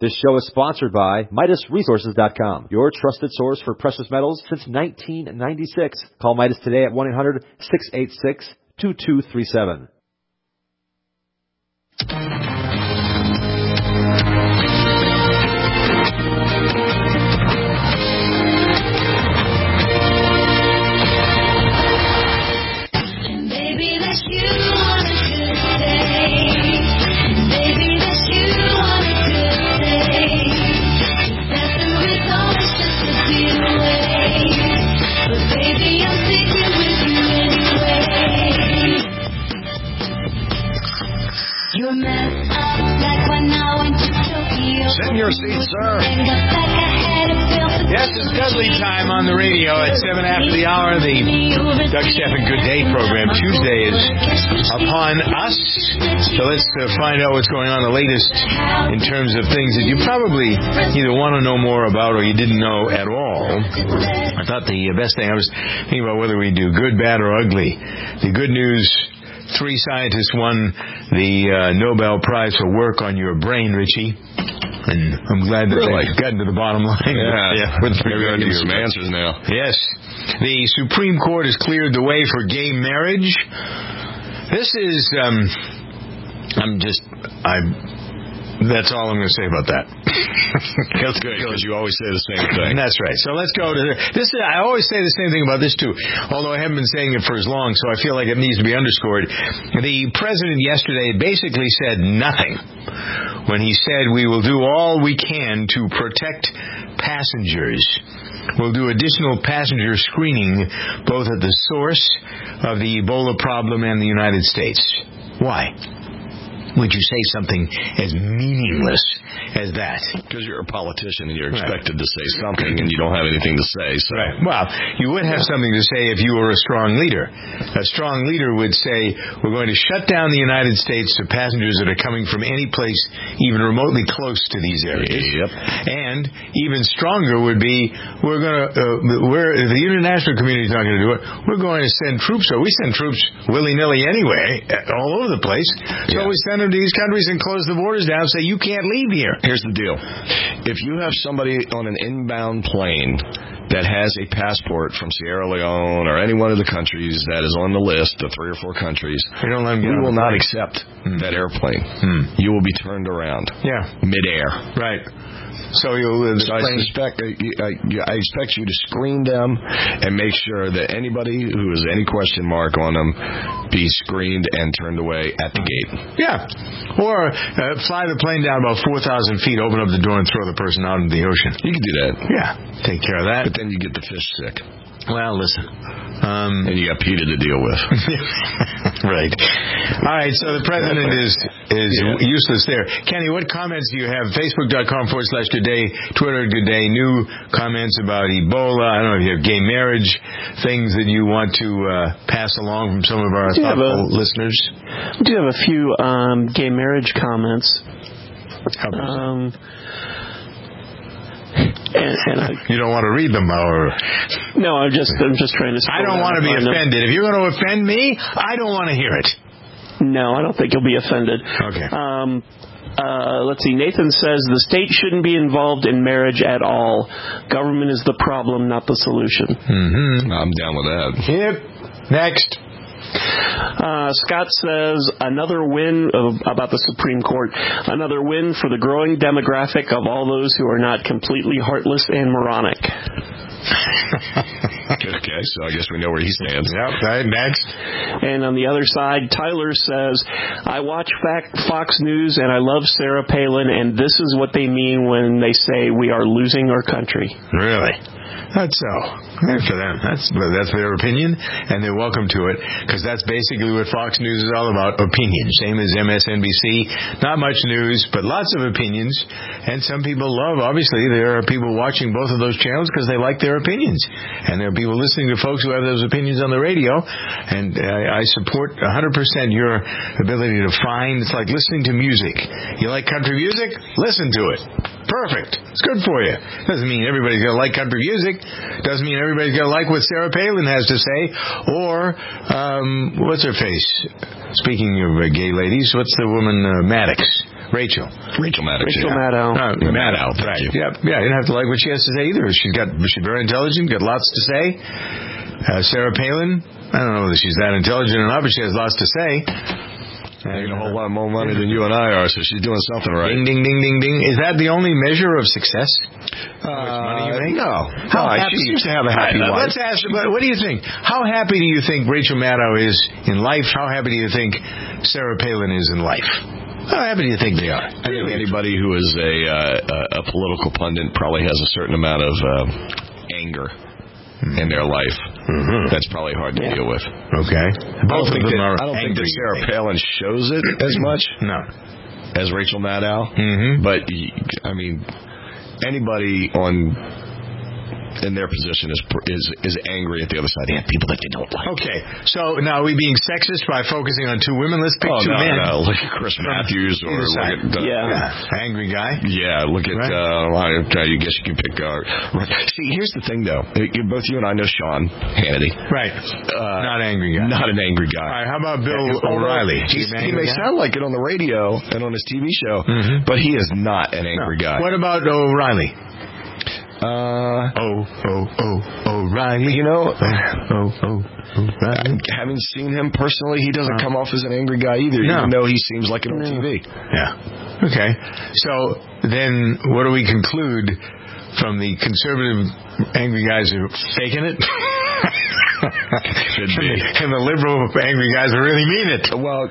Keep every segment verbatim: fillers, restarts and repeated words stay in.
This show is sponsored by Midas Resources dot com, your trusted source for precious metals since nineteen ninety-six. Call Midas today at one eight hundred, six eight six, two two three seven. Sit in your seat, sir. Yes, it's Dudley time on the radio at seven after the hour. The Doug Stephan Good Day program. Tuesday is upon us. So let's uh, find out what's going on, the latest in terms of things that you probably either want to know more about or you didn't know at all. I thought the best thing, I was thinking about whether we do good, bad, or ugly. The good news, three scientists won the uh, Nobel Prize for work on your brain, Richie. And I'm glad that really? they've gotten to the bottom line. Yeah, yeah. With Maybe I need some answers now. Yes. The Supreme Court has cleared the way for gay marriage. This is, um, I'm just, I'm... That's all I'm going to say about that. That's good, because you always say the same thing. That's right. So let's go to the, this. Is, I always say the same thing about this, too, although I haven't been saying it for as long, so I feel like it needs to be underscored. The president yesterday basically said nothing when he said we will do all we can to protect passengers. We'll do additional passenger screening both at the source of the Ebola problem and the United States. Why would you say something as meaningless as that? Because you're a politician and you're expected right. to say something and you don't have anything to say. So. Right. Well, you would have something to say if you were a strong leader. A strong leader would say, we're going to shut down the United States to passengers that are coming from any place even remotely close to these areas. Yep. And even stronger would be, we're going to, uh, we're, if the international community is not going to do it, we're going to send troops. So we send troops willy-nilly anyway, all over the place. So yeah. we send to these countries and close the borders down and say, you can't leave here. Here's the deal. If you have somebody on an inbound plane that has a passport from Sierra Leone or any one of the countries that is on the list, the three or four countries, we, don't let them we will not plane. accept hmm. that airplane. Hmm. You will be turned around. Yeah. Midair. Right. So you'll. So I suspect uh, I, I expect you to screen them and make sure that anybody who has any question mark on them be screened and turned away at the gate. Yeah, or uh, fly the plane down about four thousand feet, open up the door, and throw the person out into the ocean. You can do that. Yeah, take care of that. But then you get the fish sick. Well, listen. Um, and you got PETA to deal with. Right. All right, so the president is is yeah. useless there. Kenny, what comments do you have? Facebook.com forward slash Good Day, Twitter Good Day, new comments about Ebola. I don't know if you have gay marriage, things that you want to uh, pass along from some of our thoughtful a, listeners. We do have a few um, gay marriage comments. Um And, and I, you don't want to read them, or no? I'm just I'm just trying to. I don't want to be offended. Them. If you're going to offend me, I don't want to hear it. No, I don't think you'll be offended. Okay. Um, uh, let's see. Nathan says the state shouldn't be involved in marriage at all. Government is the problem, not the solution. Mm-hmm. I'm down with that. Yep. Next. Uh, Scott says another win of, about the Supreme Court, another win for the growing demographic of all those who are not completely heartless and moronic. Okay, so I guess we know where he stands. Yep, right, next. And on the other side, Tyler says, I watch Fox News and I love Sarah Palin, and this is what they mean when they say we are losing our country. Really? That's so. Good for them. That's that's their opinion, and they're welcome to it, because that's basically what Fox News is all about, opinion. Same as M S N B C. Not much news, but lots of opinions. And some people love, obviously, there are people watching both of those channels because they like their opinions. And there are people listening to folks who have those opinions on the radio. And I, I support one hundred percent your ability to find, it's like listening to music. You like country music? Listen to it. Perfect. It's good for you. Doesn't mean everybody's going to like country music. Doesn't mean everybody's going to like what Sarah Palin has to say. Or, um, what's her face? Speaking of uh, gay ladies, what's the woman, uh, Maddox? Rachel. Rachel Maddow. Rachel yeah. Maddow. Uh, Maddow, thank right. you. Yeah, yeah, you didn't have to like what she has to say either. She's got, she's very intelligent, got lots to say. Uh, Sarah Palin, I don't know whether she's that intelligent or not, but she has lots to say. Making a whole lot more money than you and I are, so she's doing something right. Ding, ding, ding, ding, ding. Is that the only measure of success? How much money you make? No. How no, happy? She seems to have a happy Right, life. Let's ask, what, what do you think? How happy do you think Rachel Maddow is in life? How happy do you think Sarah Palin is in life? How happy do you think they are? I think anybody who is a, uh, a political pundit probably has a certain amount of uh, anger in their life. Mm-hmm. That's probably hard to yeah. deal with. Okay. Both of them that, are I don't angry. think that Sarah Palin shows it as much. No. As Rachel Maddow. Mm-hmm. But, I mean, anybody on in their position is is is angry at the other side. They have people that they don't like. Okay. So now are we being sexist by focusing on two women? Let's pick oh, two no, men. no. Look at Chris Matthews or look at... Uh, yeah. yeah. Angry guy. Yeah, look at... Right. Uh, I guess you can pick... Uh, see, here's the thing, though. Both you and I know Sean Hannity. Right. Uh, not angry guy. Not an angry guy. All right, how about Bill yeah, O'Reilly? He may guy? sound like it on the radio and on his T V show, mm-hmm. but he is not an angry no. guy. What about O'Reilly? Uh, oh, oh, oh, O'Reilly. You know, oh, oh, O'Reilly. Having seen him personally, he doesn't come off as an angry guy either, no. even though he seems like it on no. T V. Yeah. Okay. So then what do we conclude from the conservative angry guys who are faking it? Could be. And the liberal angry guys who really mean it. Well,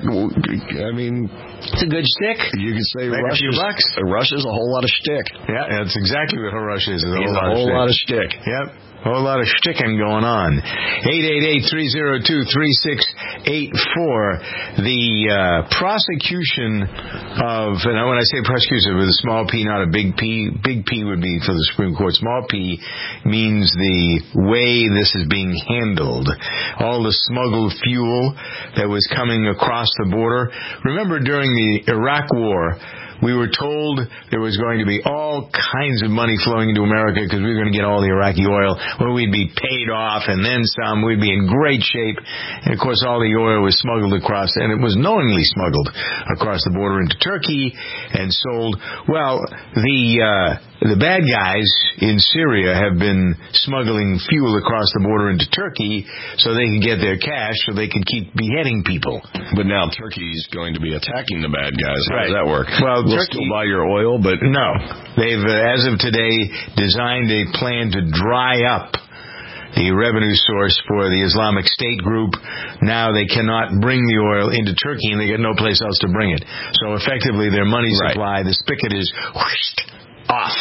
I mean... It's a good shtick. You could say Make Rush a few is, bucks. Rush is a whole lot of shtick. Yeah, that's exactly what Rush is. is a He's whole, a lot, whole of lot of shtick. Yep. A whole lot of shticking going on. eight eight eight, three oh two, three six eight four. The uh, prosecution of, and when I say prosecution with a small p, not a big P, big P would be for the Supreme Court. Small p means the way this is being handled. All the smuggled fuel that was coming across the border. Remember during the Iraq War, we were told there was going to be all kinds of money flowing into America because we were going to get all the Iraqi oil, where we'd be paid off and then some. We'd be in great shape. And, of course, all the oil was smuggled across, and it was knowingly smuggled across the border into Turkey and sold. Well, the uh, the bad guys in Syria have been smuggling fuel across the border into Turkey so they can get their cash so they can keep beheading people. But now Turkey's going to be attacking the bad guys. How Right. does that work? Well, We'll Turkey, still buy your oil, but... No. They've, uh, as of today, designed a plan to dry up the revenue source for the Islamic State group. Now they cannot bring the oil into Turkey, and they get no place else to bring it. So effectively, their money supply, right. the spigot is whoosh, off.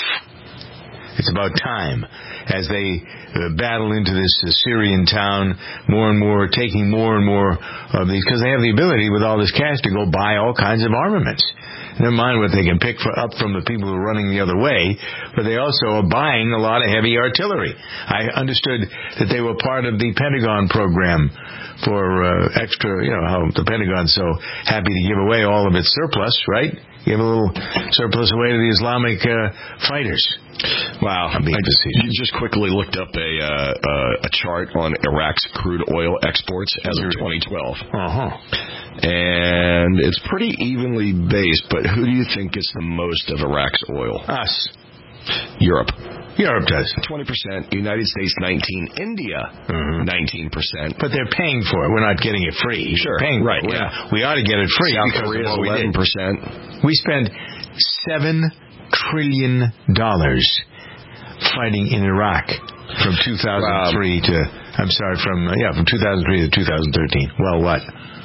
It's about time as they uh, battle into this uh, Syrian town, more and more, taking more and more of these, because they have the ability with all this cash to go buy all kinds of armaments. Never mind what they can pick for, up from the people who are running the other way, but they also are buying a lot of heavy artillery. I understood that they were part of the Pentagon program for uh, extra, you know, how the Pentagon's so happy to give away all of its surplus, right? Give a little surplus away to the Islamic uh, fighters. Wow. I you just quickly looked up a uh, uh, a chart on Iraq's crude oil exports as of twenty twelve. Uh-huh. And it's pretty evenly based, but who do you think gets the most of Iraq's oil? Us. Europe. Europe does. twenty percent. United States, nineteen. India, mm-hmm. nineteen percent. But they're paying for it. We're not getting it free. Sure. We're paying right, for it. yeah. We ought to get it free. South Korea is eleven percent. We spend seven trillion dollars fighting in Iraq from two thousand three wow. to, I'm sorry, from, uh, yeah, from two thousand three to two thousand thirteen. Well, what?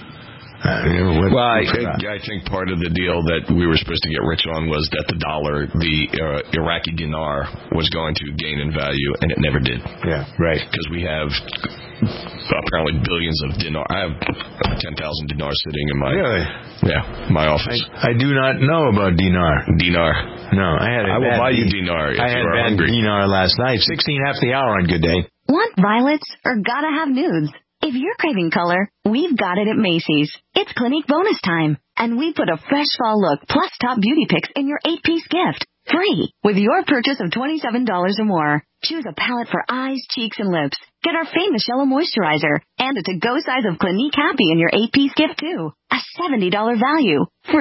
Uh, what well, I, I think part of the deal that we were supposed to get rich on was that the dollar, the uh, Iraqi dinar, was going to gain in value, and it never did. Yeah, right. Because we have apparently billions of dinar. I have ten thousand dinars sitting in my really? yeah my office. I, I do not know about dinar. Dinar. No, I had. A I will buy d- you dinar if I had you are bad hungry. dinar last night. Sixteen half the hour on Good Day. Want violets or gotta have nudes? If you're craving color, we've got it at Macy's. It's Clinique bonus time, and we put a fresh fall look plus top beauty picks in your eight-piece gift, free, with your purchase of twenty-seven dollars or more. Choose a palette for eyes, cheeks, and lips. Get our famous Yellow Moisturizer and a to-go size of Clinique Happy in your eight-piece gift, too. A seventy dollars value, free.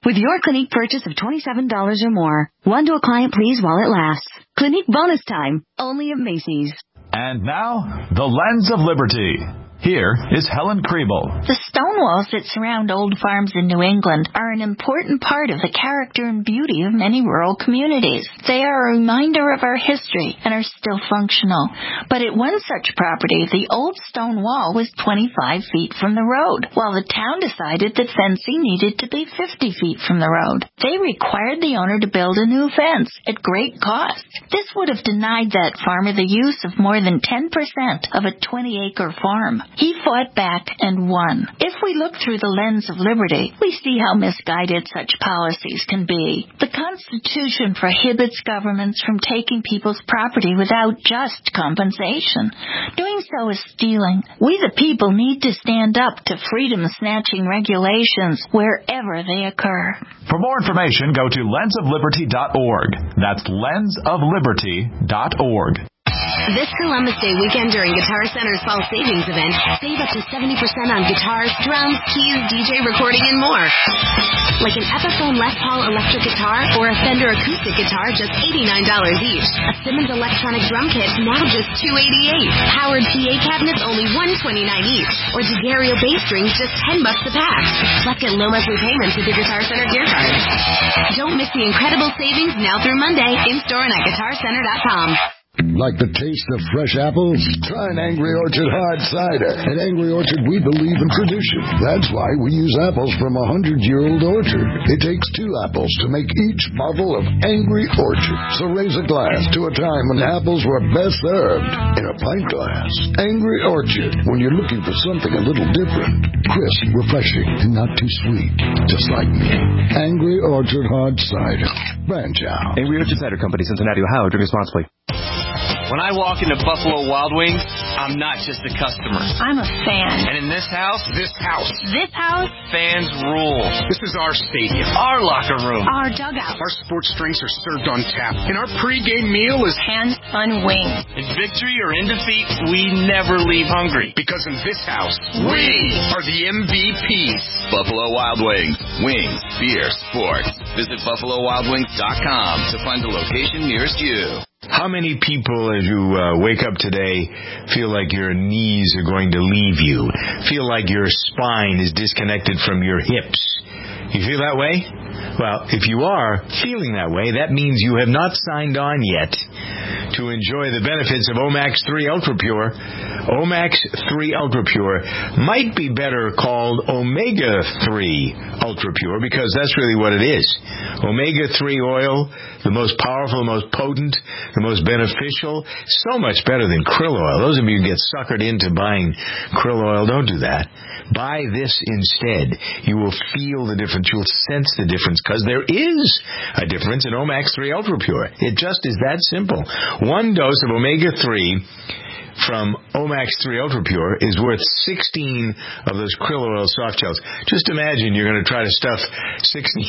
With your Clinique purchase of twenty-seven dollars or more, one to a client please while it lasts. Clinique bonus time, only at Macy's. And now, the Lens of Liberty. Here is Helen Kriebel. The stone walls that surround old farms in New England are an important part of the character and beauty of many rural communities. They are a reminder of our history and are still functional. But at one such property, the old stone wall was twenty-five feet from the road, while the town decided that fencing needed to be fifty feet from the road. They required the owner to build a new fence at great cost. This would have denied that farmer the use of more than ten percent of a twenty-acre farm. He fought back and won. If we look through the lens of liberty, we see how misguided such policies can be. The Constitution prohibits governments from taking people's property without just compensation. Doing so is stealing. We the people need to stand up to freedom-snatching regulations wherever they occur. For more information, go to lens of liberty dot org. That's lens of liberty dot org. This Columbus Day weekend during Guitar Center's Fall Savings Event, save up to seventy percent on guitars, drums, keys, D J recording, and more. Like an Epiphone Les Paul electric guitar or a Fender acoustic guitar, just eighty-nine dollars each. A Simmons electronic drum kit, now just two hundred eighty-eight dollars. Howard P A cabinets, only one hundred twenty-nine dollars each. Or D'Addario bass strings, just ten bucks a pack. Plus get low monthly payments with your Guitar Center gear card. Don't miss the incredible savings now through Monday, in-store and at guitar center dot com. Like the taste of fresh apples? Try an Angry Orchard hard cider. At Angry Orchard, we believe in tradition. That's why we use apples from a hundred-year-old orchard. It takes two apples to make each bottle of Angry Orchard. So raise a glass to a time when apples were best served in a pint glass. Angry Orchard, when you're looking for something a little different. Crisp, refreshing, and not too sweet. Just like me. Angry Orchard hard cider. Branch out. Angry Orchard Cider Company, Cincinnati, Ohio. Drink responsibly. When I walk into Buffalo Wild Wings, I'm not just a customer. I'm a fan. And in this house, this house, this house, fans rule. This is our stadium, our locker room, our dugout. Our sports drinks are served on tap, and our pregame meal is hand-spun wings. In victory or in defeat, we never leave hungry. Because in this house, we are the M V Ps. Buffalo Wild Wings. Wings, beer, sports. Visit buffalo wild wings dot com to find the location nearest you. How many people, as you uh, wake up today, feel like your knees are going to leave you? Feel like your spine is disconnected from your hips? You feel that way? Well, if you are feeling that way, that means you have not signed on yet to enjoy the benefits of Omax three Ultra Pure. Omax three Ultra Pure might be better called Omega three Ultra Pure because that's really what it is. Omega three oil, the most powerful, the most potent, the most beneficial, so much better than krill oil. Those of you who get suckered into buying krill oil, don't do that. Buy this instead. You will feel the difference. You'll sense the difference because there is a difference in Omax three Ultra Pure. It just is that simple. One dose of Omega three from Omax three Ultra Pure is worth sixteen of those krill oil soft gels. Just imagine you're going to try to stuff sixteen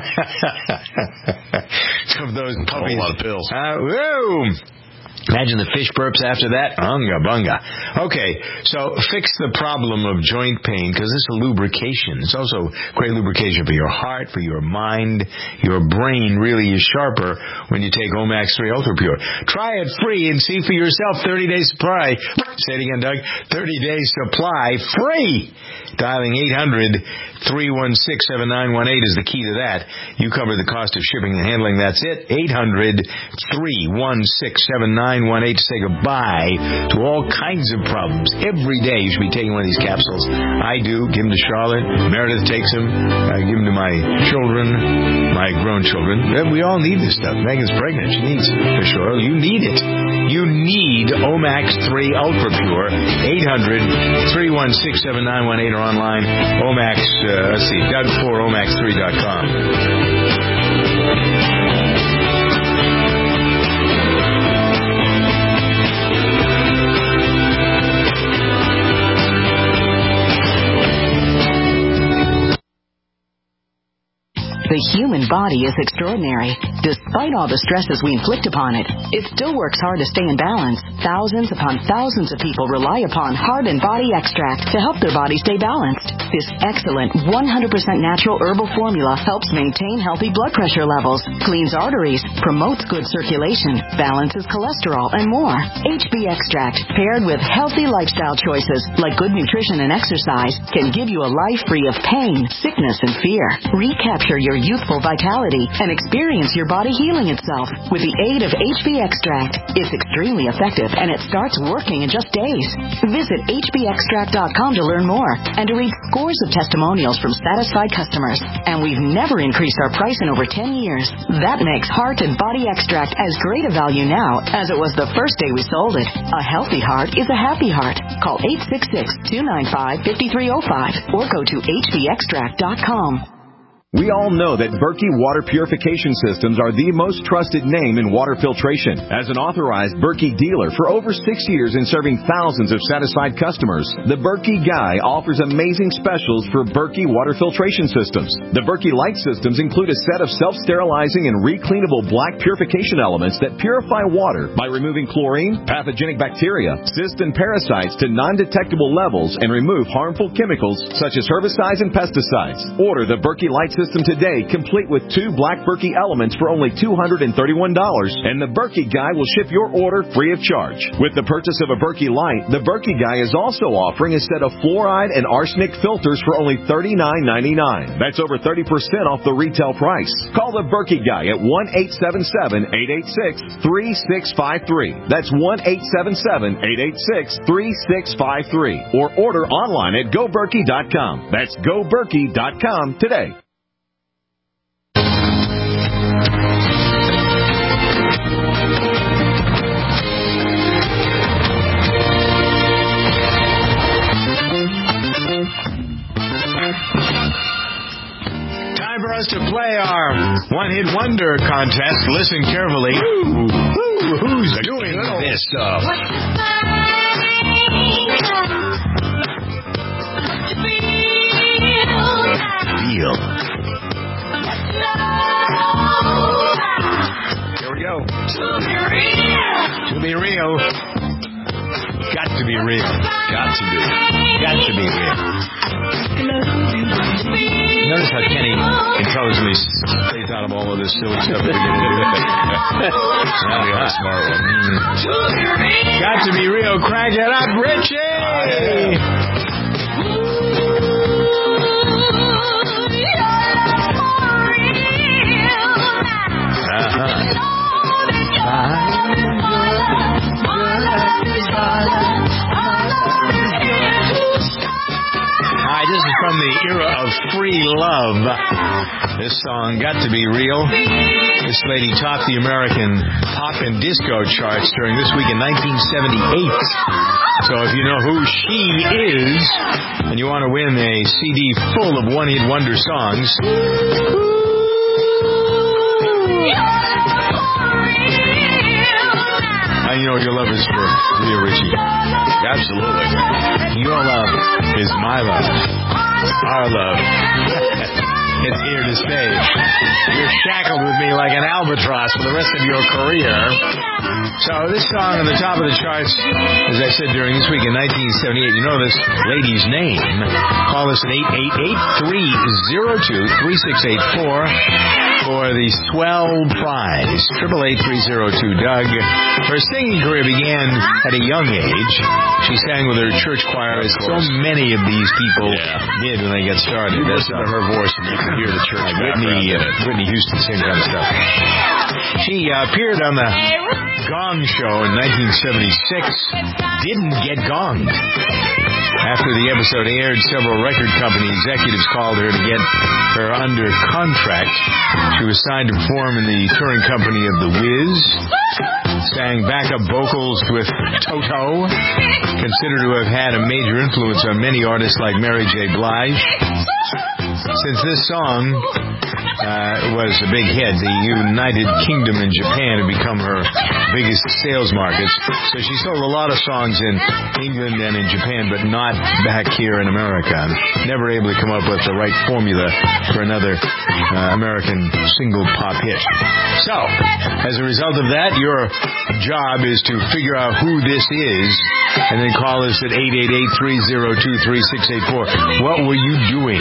of those puppies. A lot of pills. Uh, whoa! Imagine the fish burps after that. Unga bunga. Okay, so fix the problem of joint pain because this is a lubrication. It's also great lubrication for your heart, for your mind. Your brain really is sharper when you take Omax three Ultra Pure. Try it free and see for yourself. thirty days supply. Say it again, Doug. thirty days supply free. Dialing eight hundred, three one six, seven nine one eight is the key to that. You cover the cost of shipping and handling. That's it. eight hundred, three one six, seven nine one eight to say goodbye to all kinds of problems. Every day you should be taking one of these capsules. I do. Give them to Charlotte. Meredith takes them. I give them to my children, my grown children. We all need this stuff. Megan's pregnant. She needs fish oil. You need it. You need Omax three Ultra Pure. eight hundred, three one six, seven nine one eight or online. Omax, uh, let's see, Doug for Omax three dot com. The human body is extraordinary. Despite all the stresses we inflict upon it, it still works hard to stay in balance. Thousands upon thousands of people rely upon Heart and Body Extract to help their body stay balanced. This excellent one hundred percent natural herbal formula helps maintain healthy blood pressure levels, cleans arteries, promotes good circulation, balances cholesterol, and more. H B Extract, paired with healthy lifestyle choices like good nutrition and exercise, can give you a life free of pain, sickness, and fear. Recapture your youthful vitality and experience your body healing itself with the aid of H B Extract. It's extremely effective and it starts working in just days. Visit H B extract dot com to learn more and to read scores of testimonials from satisfied customers. And we've never increased our price in over ten years. That makes Heart and Body Extract as great a value now as it was the first day we sold it. A healthy heart is a happy heart. Call eight six six, two nine five, five three zero five or go to H B extract dot com. We all know that Berkey Water Purification Systems are the most trusted name in water filtration. As an authorized Berkey dealer for over six years and serving thousands of satisfied customers, the Berkey Guy offers amazing specials for Berkey Water Filtration Systems. The Berkey Light Systems include a set of self-sterilizing and recleanable black purification elements that purify water by removing chlorine, pathogenic bacteria, cysts, and parasites to non-detectable levels and remove harmful chemicals such as herbicides and pesticides. Order the Berkey Light System today, complete with two black Berkey elements for only two hundred thirty-one dollars, and the Berkey Guy will ship your order free of charge. With the purchase of a Berkey Light, the Berkey Guy is also offering a set of fluoride and arsenic filters for only thirty-nine ninety-nine. That's over thirty percent off the retail price. Call the Berkey Guy at one eight seven seven, eight eight six, three six five three. That's one eight seven seven, eight eight six, three six five three. Or order online at go berkey dot com. That's go berkey dot com today. Time for us to play our one-hit wonder contest. Listen carefully. Ooh, ooh, who's doing this stuff? Real. Here we go. To be real. Got to be real. Got to be. Got to be real. Notice how Kenny intelligently stays out of all of this silly stuff that we get into. That'll be a smart one. Mm. Got to be real. Crank it up, Richie! Uh-huh. Hi, this is from the era of free love. This song, Got to Be Real. This lady topped the American pop and disco charts during this week in nineteen seventy-eight. So if you know who she is, and you want to win a C D full of one-hit wonder songs, I know your love is for Leah Ritchie. Absolutely. Your love is my love. Our love is here to stay. You're shackled with me like an albatross for the rest of your career. So this song on the top of the charts, as I said during this week in nineteen seventy-eight, you know this lady's name. Call us at eight eight eight, three oh two, three six eight four for the swell prize. Triple eight three oh two Doug. Her singing career began at a young age. She sang with her church choir, as so many of these people yeah. did when they got started. You listen to her voice and you can hear the church. Like Whitney, uh, Whitney Houston, same kind of stuff. She uh, appeared on the Gong Show in nineteen seventy-six. Didn't get gonged. After the episode aired, several record company executives called her to get her under contract. She was signed to perform in the touring company of The Wiz. Sang backup vocals with Toto. Considered to have had a major influence on many artists like Mary J. Blige. since this song uh, was a big hit, the United Kingdom and Japan have become her biggest sales markets. So she sold a lot of songs in England and in Japan, but not back here in America. Never able to come up with the right formula for another uh, American single pop hit. So, as a result of that, your job is to figure out who this is and then call us at eight eight eight, three oh two, three six eight four. What were you doing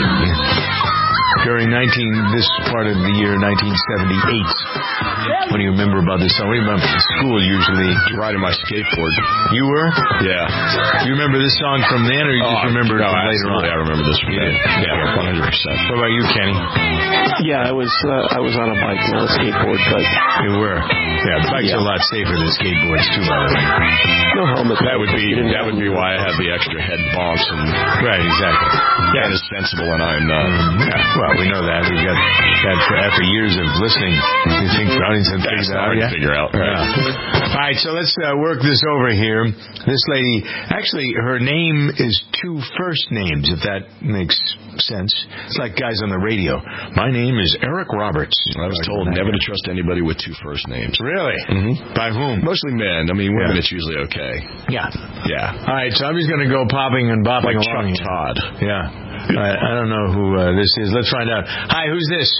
during nineteen this part of the year nineteen seventy-eight? What do you remember about this song? What do you remember from school usually? Riding my skateboard. You were? Yeah. You remember this song from then, or you oh, just remember no, it from later on? I remember this from then. Yeah, one hundred percent. What about you, Kenny? Yeah, I was uh, I was on a bike, not a skateboard, but you were. Yeah, bikes yeah. are a lot safer than skateboards too, by the way. No helmet. That would be that would be why I have the extra head bumps and right, exactly. Yeah, it's sensible, and I'm not. Um, yeah. Well, we know that we've got that for after years of listening. You think Browningston figures that out? Yeah. Figure out. Right. Yeah. All right, so let's uh, work this over here. This lady, actually, her name is two first names, if that makes sense. It's like guys on the radio. My name is Eric Roberts. I was told never to trust anybody with two first names. Really? Mm-hmm. By whom? Mostly men. I mean, women, yeah. it's usually okay. Yeah. Yeah. All right, so I'm just going to go popping and bopping like along. Chuck Todd. Yeah. All right, I don't know who uh, this is. Let's find out. Hi, who's this?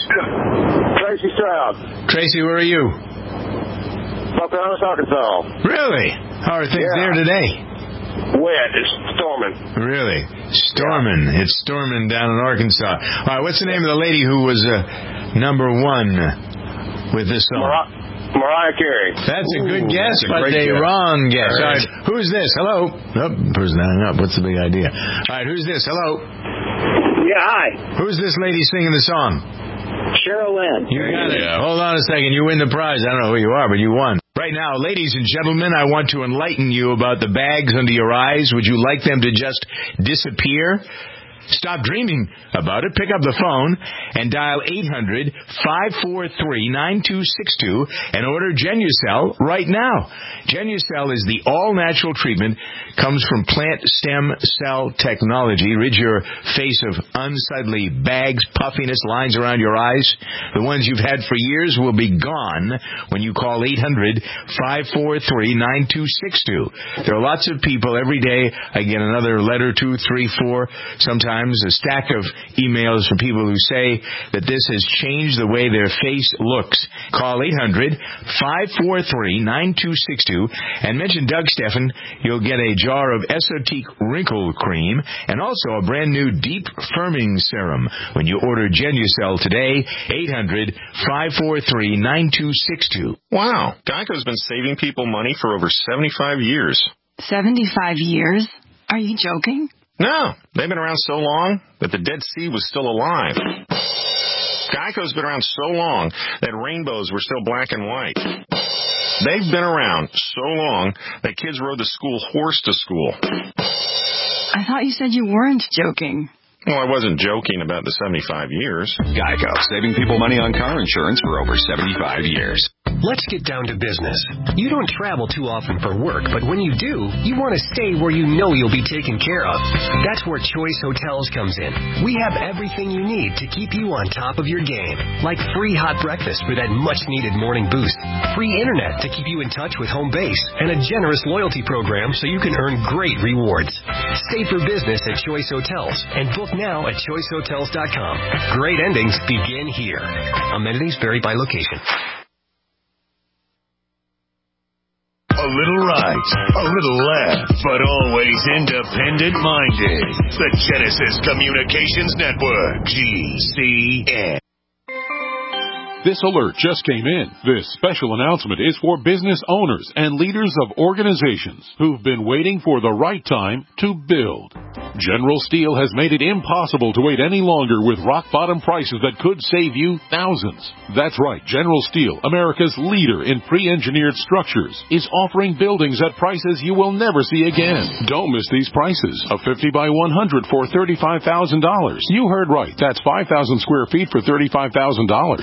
Tracy Stroud. Tracy, where are you? Pocahontas, Arkansas. Really? How are things yeah. there today? Wet. It's storming. Really? Storming. Yeah. It's storming down in Arkansas. All right, what's the name of the lady who was uh, number one with this song? Mar- Mariah Carey. That's a good Ooh, guess, a but a guess. wrong guess. All right. All right. Who's this? Hello? Oh, person hung up. What's the big idea? All right, who's this? Hello? Yeah, hi. Who's this lady singing the song? Cheryl Lynn. You got it. Yeah. Hold on a second. You win the prize. I don't know who you are, but you won. Right now, ladies and gentlemen, I want to enlighten you about the bags under your eyes. Would you like them to just disappear? Stop dreaming about it. Pick up the phone and dial eight hundred, five four three, nine two six two and order Genucel right now. Genucel is the all-natural treatment, comes from plant stem cell technology. Rid your face of unsightly bags, puffiness, lines around your eyes. The ones you've had for years will be gone when you call eight hundred, five four three, nine two six two. There are lots of people every day. I get another letter, two, three, four, sometimes a stack of emails from people who say that this has changed the way their face looks. Call eight hundred, five four three, nine two six two and mention Doug Steffen. You'll get a jar of Esotique Wrinkle Cream and also a brand new Deep Firming Serum when you order Genucel today. eight hundred, five four three, nine two six two. Wow. Geico's been saving people money for over seventy-five years. seventy-five years? Are you joking? No, they've been around so long that the Dead Sea was still alive. Geico's been around so long that rainbows were still black and white. They've been around so long that kids rode the school horse to school. I thought you said you weren't joking. Well, I wasn't joking about the seventy-five years. Geico, saving people money on car insurance for over seventy-five years. Let's get down to business. You don't travel too often for work, but when you do, you want to stay where you know you'll be taken care of. That's where Choice Hotels comes in. We have everything you need to keep you on top of your game, like free hot breakfast for that much-needed morning boost, free internet to keep you in touch with home base, and a generous loyalty program so you can earn great rewards. Stay for business at Choice Hotels and book now at choice hotels dot com. Great endings begin here. Amenities vary by location. A little right, a little left, but always independent-minded. The Genesis Communications Network, G C N. This alert just came in. This special announcement is for business owners and leaders of organizations who've been waiting for the right time to build. General Steel has made it impossible to wait any longer with rock-bottom prices that could save you thousands. That's right, General Steel, America's leader in pre-engineered structures, is offering buildings at prices you will never see again. Don't miss these prices. A fifty by one hundred for thirty-five thousand dollars. You heard right. That's five thousand square feet for thirty-five thousand dollars. Manufactured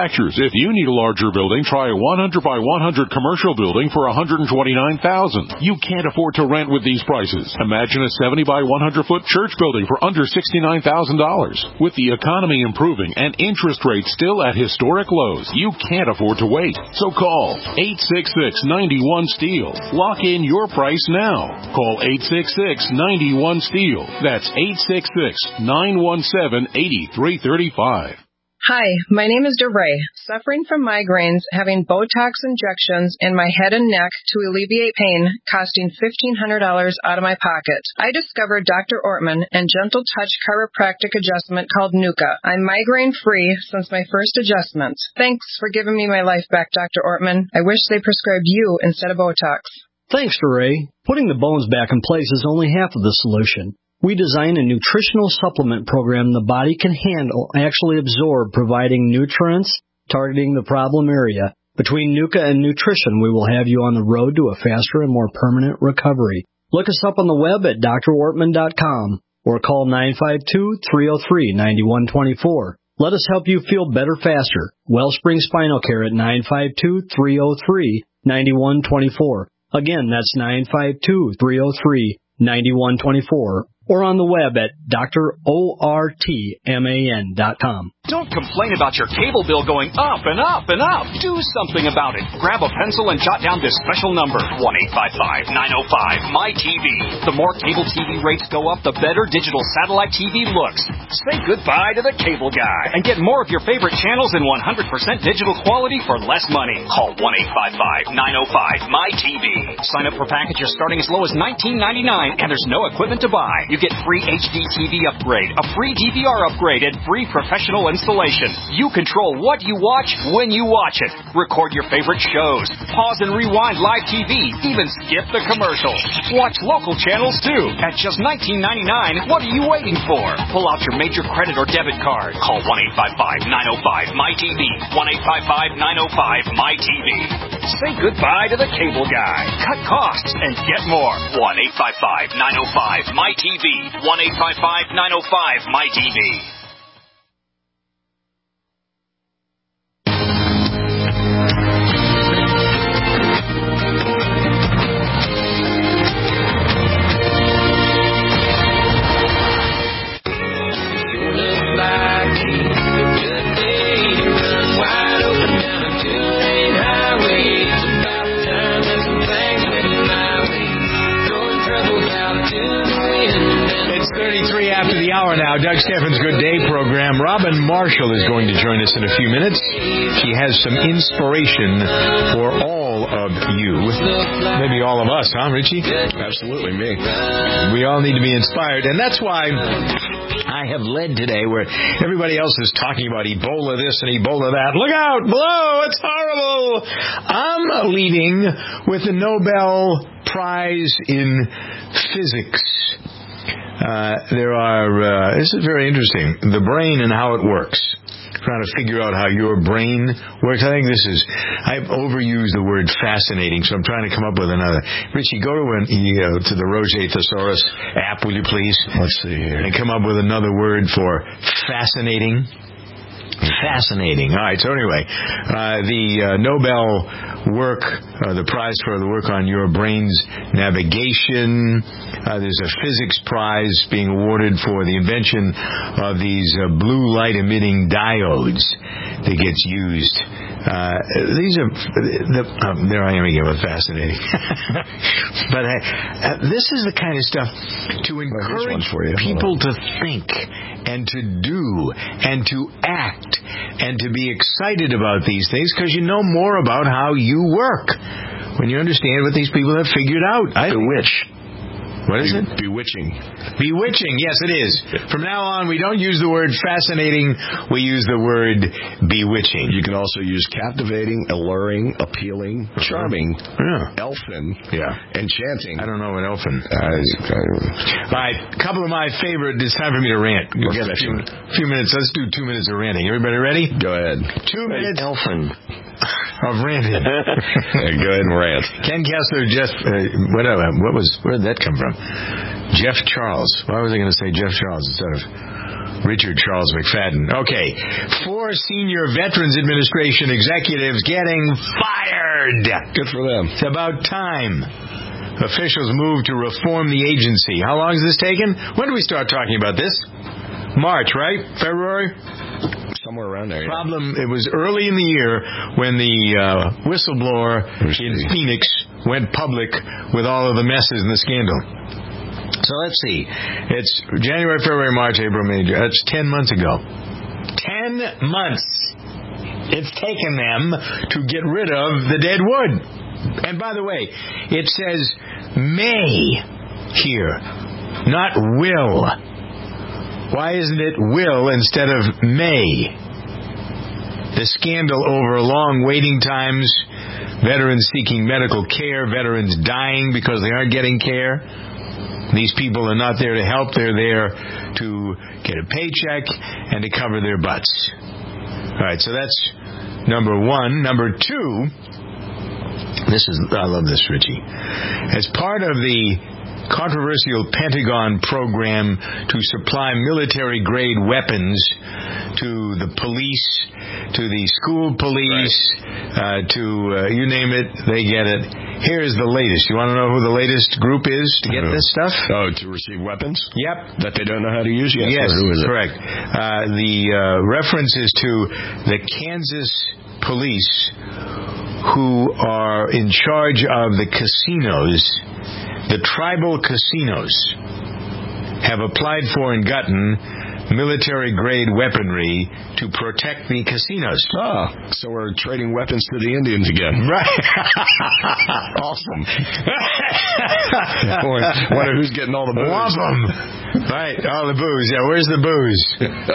manufacturers. If you need a larger building, try a one hundred by one hundred commercial building for one hundred twenty-nine thousand dollars. You can't afford to rent with these prices. Imagine a seventy by one hundred foot church building for under sixty-nine thousand dollars. With the economy improving and interest rates still at historic lows, you can't afford to wait. So call eight six six, nine one, STEEL. Lock in your price now. Call eight six six, nine one, STEEL. That's eight six six, nine one seven, eight three three five. Hi, my name is DeRay. Suffering from migraines, having Botox injections in my head and neck to alleviate pain, costing fifteen hundred dollars out of my pocket. I discovered Doctor Ortman and Gentle Touch chiropractic adjustment called Nuka. I'm migraine-free since my first adjustment. Thanks for giving me my life back, Doctor Ortman. I wish they prescribed you instead of Botox. Thanks, DeRay. Putting the bones back in place is only half of the solution. We design a nutritional supplement program the body can handle, actually absorb, providing nutrients, targeting the problem area. Between Nuka and nutrition, we will have you on the road to a faster and more permanent recovery. Look us up on the web at D R ortman dot com or call nine five two, three oh three, nine one two four. Let us help you feel better faster. Wellspring Spinal Care at nine five two, three oh three, nine one two four. Again, that's nine five two, three oh three, nine one two four. Or on the web at D R ortman dot com. Don't complain about your cable bill going up and up and up. Do something about it. Grab a pencil and jot down this special number, one eight five five, nine oh five, M Y T V. The more cable T V rates go up, the better digital satellite T V looks. Say goodbye to the cable guy and get more of your favorite channels in one hundred percent digital quality for less money. Call one eight five five, nine oh five, M Y T V. Sign up for packages starting as low as nineteen ninety-nine, and there's no equipment to buy. You get free H D T V upgrade, a free D V R upgrade, and free professional installation. You control what you watch when you watch it. Record your favorite shows. Pause and rewind live T V. Even skip the commercials. Watch local channels too. At just nineteen ninety-nine, what are you waiting for? Pull out your major credit or debit card. Call one eight five five, nine oh five, M Y T V. one eight five five, nine oh five, M Y T V. Say goodbye to the cable guy. Cut costs and get more. one eight five five, nine oh five, M Y T V. one eight five five, nine oh five, M Y T V. thirty-three after the hour now. Doug Steffens' Good Day program. Robin Marshall is going to join us in a few minutes. She has some inspiration for all of you. Maybe all of us, huh, Richie? Absolutely, me. We all need to be inspired, and that's why I have led today where everybody else is talking about Ebola this and Ebola that. Look out, below, it's horrible. I'm leading with the Nobel Prize in Physics. Uh, there are, uh, this is very interesting, the brain and how it works. Trying to figure out how your brain works. I think this is, I've overused the word fascinating, so I'm trying to come up with another. Richie, go to, an, uh, to the Roget Thesaurus app, will you please? Let's see here. And come up with another word for fascinating. Fascinating. All right, so anyway, uh, the uh, Nobel work, uh, the prize for the work on your brain's navigation. Uh, there's a physics prize being awarded for the invention of these uh, blue light emitting diodes that gets used. Uh, these are, the, um, there I am again with fascinating. But uh, uh, this is the kind of stuff to encourage people to think and to do and to act and to be excited about these things because you know more about how you work when you understand what these people have figured out. I Bewitch. What is it? Bewitching. Bewitching, yes, it is. From now on, we don't use the word fascinating. We use the word bewitching. You can also use captivating, alluring, appealing, charming, yeah. elfin, yeah. enchanting. I don't know what elfin is. Uh, All right, a couple of my favorite. It's time for me to rant. We'll get a few, few minutes. Let's do two minutes of ranting. Everybody ready? Go ahead. Two minutes. Elfin. Of ranting. Go ahead and rant. Ken Kessler, Jeff, uh, whatever. What was? Where did that come from? Jeff Charles. Why was I going to say Jeff Charles instead of Richard Charles McFadden. Okay. Four senior Veterans Administration executives getting fired. Good for them. It's about time. Officials move to reform the agency. How long has this taken? When do we start talking about this? March, right? February? Somewhere around there. Yeah. Problem, it was early in the year when the uh, whistleblower in Phoenix went public with all of the messes and the scandal. So let's see. It's January, February, March, April, May. That's ten months ago. Ten months it's taken them to get rid of the dead wood. And by the way, it says may here, not will. Why isn't it will instead of may? The scandal over long waiting times, veterans seeking medical care, veterans dying because they aren't getting care. These people are not there to help. They're there to get a paycheck and to cover their butts. All right, so that's number one. Number two, this is, I love this, Richie. As part of the controversial Pentagon program to supply military-grade weapons to the police, to the school police, right. uh, to, uh, you name it, they get it. Here's the latest. You want to know who the latest group is to get this stuff? Oh, to receive weapons? Yep. That they don't know how to use? Yes. Yes, who is it? Correct. Uh, the uh, reference is to the Kansas police who are in charge of the casinos. The tribal casinos have applied for and gotten military-grade weaponry to protect the casinos. Oh, so we're trading weapons to the Indians again. Right. Awesome. I wonder who's getting all the booze. Womp 'em. Right, all the booze. Yeah, where's the booze?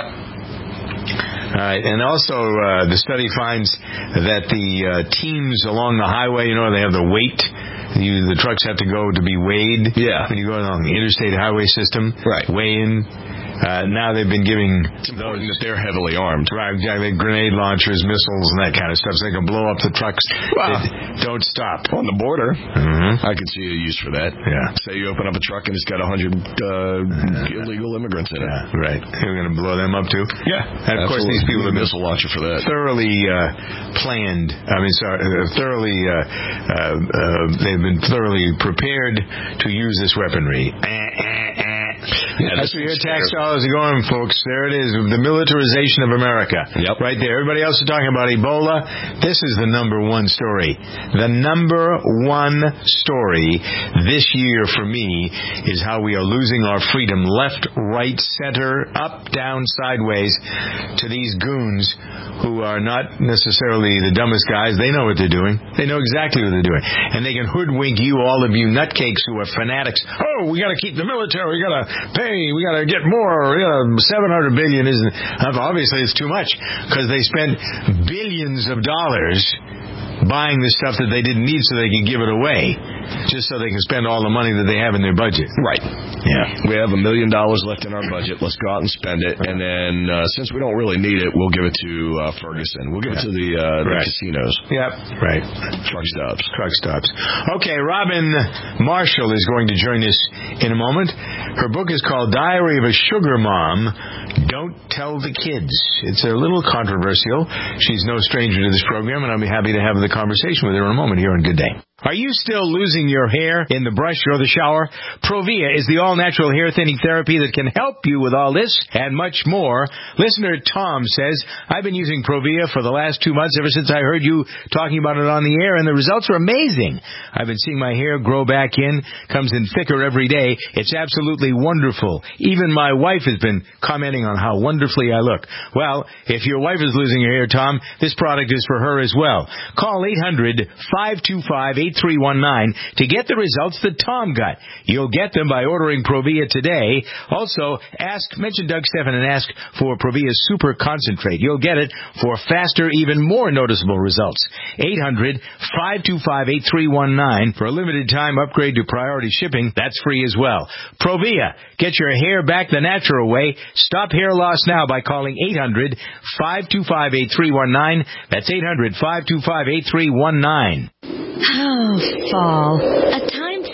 All right, and also uh, the study finds that the uh, teams along the highway, you know, they have the weight. You, the trucks have to go to be weighed. Yeah. When you go along the interstate highway system. Right. Weigh in. Uh, now they've been giving it's important that they're heavily armed. Right, exactly. Grenade launchers, missiles, and that kind of stuff, so they can blow up the trucks. Wow. They don't stop. On the border, mm-hmm. I could see a use for that. Yeah. Say you open up a truck and it's got a hundred uh, uh, illegal immigrants in it. Yeah, right. You're going to blow them up too? Yeah. And of Absolutely. course, these people have been missile launcher for that. Thoroughly uh, planned. I mean, sorry, uh, thoroughly. Uh, uh, uh, they've been thoroughly prepared to use this weaponry. Eh, eh, eh. Yeah, that's where your tax dollars are going, folks. There it is, the militarization of America. Yep. Right there. Everybody else is talking about Ebola. This is the number one story. The number one story this year for me is how we are losing our freedom left, right, center, up, down, sideways to these goons who are not necessarily the dumbest guys. They know what they're doing. They know exactly what they're doing. And they can hoodwink you, all of you nutcakes who are fanatics. Oh, we got to keep the military. We got to pay. We got to get more. You know, seven hundred billion isn't. Obviously, it's too much because they spent billions of dollars buying the stuff that they didn't need so they can give it away, just so they can spend all the money that they have in their budget. Right. Yeah. We have a million dollars left in our budget. Let's go out and spend it. And then, uh, since we don't really need it, we'll give it to uh, Ferguson. We'll give yeah. it to the, uh, the right. casinos. Yep. Right. Truck stops. Truck stops. Okay, Robin Marshall is going to join us in a moment. Her book is called Diary of a Sugar Mom. Don't Tell the Kids. It's a little controversial. She's no stranger to this program, and I'll be happy to have the conversation with her in a moment here on Good Day. Are you still losing your hair in the brush or the shower? Provia is the all-natural hair thinning therapy that can help you with all this and much more. Listener Tom says, I've been using Provia for the last two months ever since I heard you talking about it on the air, and the results are amazing. I've been seeing my hair grow back in, comes in thicker every day. It's absolutely wonderful. Even my wife has been commenting on how wonderfully I look. Well, if your wife is losing her hair, Tom, this product is for her as well. Call eight hundred, five two five, eight three one nine to get the results that Tom got. You'll get them by ordering Provia today. Also, ask, mention Doug Stephan and ask for Provia Super Concentrate. You'll get it for faster, even more noticeable results. eight hundred, five two five, eight three one nine. For a limited time upgrade to priority shipping, that's free as well. Provia, get your hair back the natural way. Stop hair loss now by calling eight hundred, five two five, eight three one nine. That's eight hundred, five two five, eight three one nine. Oh, fall. A time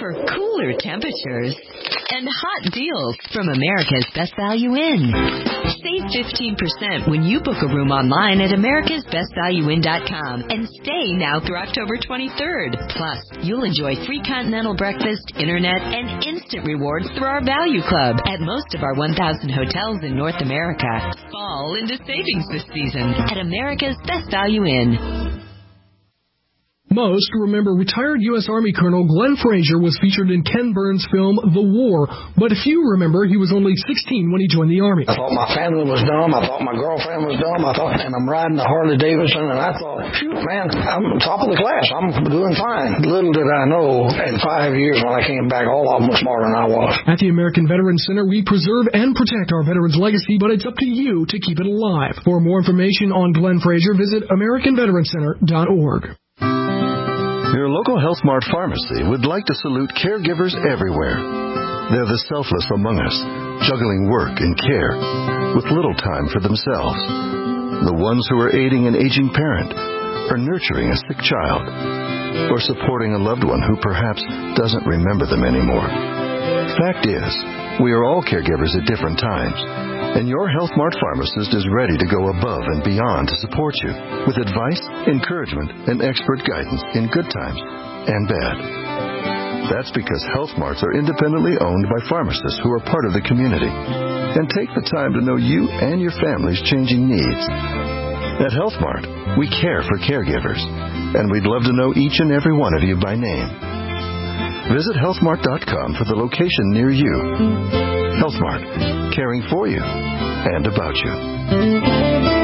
for cooler temperatures and hot deals from America's Best Value Inn. Save fifteen percent when you book a room online at americas best value inn dot com and stay now through October twenty-third. Plus, you'll enjoy free continental breakfast, internet, and instant rewards through our Value Club at most of our one thousand hotels in North America. Fall into savings this season at America's Best Value Inn. Most remember retired U S Army Colonel Glenn Frazier was featured in Ken Burns' film The War, but few remember he was only sixteen when he joined the Army. I thought my family was dumb. I thought my girlfriend was dumb. I thought, and I'm riding the Harley Davidson, and I thought, shoot, man, I'm top of the class. I'm doing fine. Little did I know, in five years when I came back, all of them were smarter than I was. At the American Veterans Center, we preserve and protect our veterans' legacy, but it's up to you to keep it alive. For more information on Glenn Frazier, visit american veterans center dot org. Your local Health Mart pharmacy would like to salute caregivers everywhere. They're the selfless among us, juggling work and care with little time for themselves. The ones who are aiding an aging parent, or nurturing a sick child, or supporting a loved one who perhaps doesn't remember them anymore. Fact is, we are all caregivers at different times, and your Health Mart pharmacist is ready to go above and beyond to support you with advice, encouragement, and expert guidance in good times and bad. That's because Health Marts are independently owned by pharmacists who are part of the community and take the time to know you and your family's changing needs. At Health Mart, we care for caregivers, and we'd love to know each and every one of you by name. Visit health mart dot com for the location near you. Health Mart, caring for you and about you.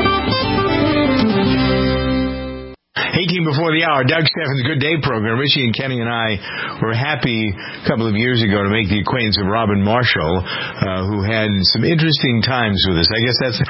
eighteen before the hour, Doug Steffens' Good Day program. Richie and Kenny and I were happy a couple of years ago to make the acquaintance of Robin Marshall, uh, who had some interesting times with us. I guess that's...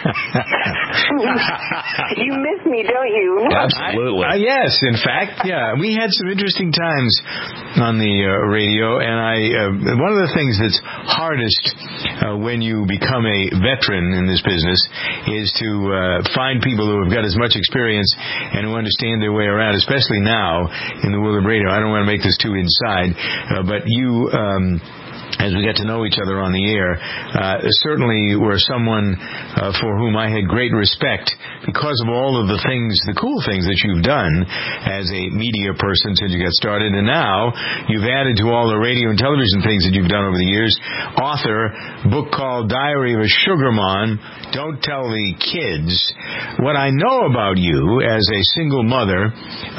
You miss me, don't you? Absolutely. I, uh, yes, in fact, yeah. We had some interesting times on the uh, radio, and I uh, one of the things that's hardest uh, when you become a veteran in this business is to uh, find people who have got as much experience and who understand their way around, especially now in the world of radio. I don't want to make this too inside, uh, but you... Um, as we got to know each other on the air, uh, certainly were someone uh, for whom I had great respect because of all of the things, the cool things that you've done as a media person since you got started. And now you've added to all the radio and television things that you've done over the years. Author, book called Diary of a Sugar Mom, Don't Tell the Kids. What I know about you as a single mother,